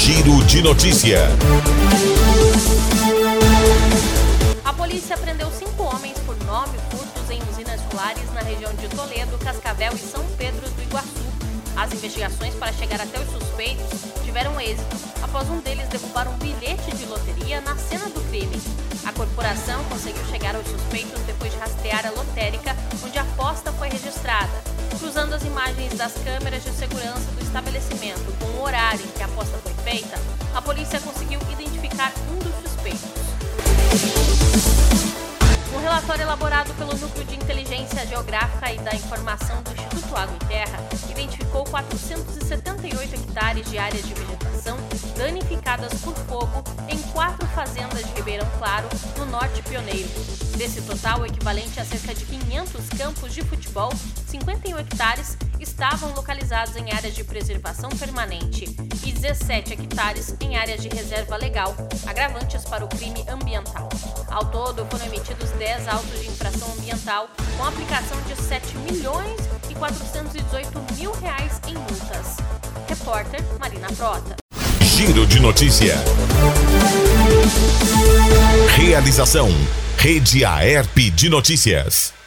Giro de Notícia. A polícia prendeu 5 homens por 9 furtos em usinas solares na região de Toledo, Cascavel e São Pedro do Iguaçu. As investigações para chegar até os suspeitos tiveram êxito após um deles derrubar um bilhete de loteria na cena do crime. A corporação conseguiu chegar aos suspeitos depois de rastrear a lotérica onde a aposta foi registrada. Cruzando as imagens das câmeras de segurança do estabelecimento com o horário em que a aposta foi feita, a polícia conseguiu identificar um dos suspeitos. Um relatório elaborado pelo Núcleo de Inteligência Geográfica e da Informação do Instituto Água e Terra identificou 478 hectares de áreas de vegetação danificadas por fogo em 4 fazendas de Ribeirão Claro, no Norte Pioneiro. Desse total, o equivalente a cerca de 500 campos de futebol, 51 hectares estavam localizados em áreas de preservação permanente e 17 hectares em áreas de reserva legal, agravantes para o crime ambiental. Ao todo, foram emitidos 10 autos de infração ambiental com aplicação de R$ 7.418.000 em multas. Repórter Marina Frota. Giro de Notícia. Realização: Rede Aerp de Notícias.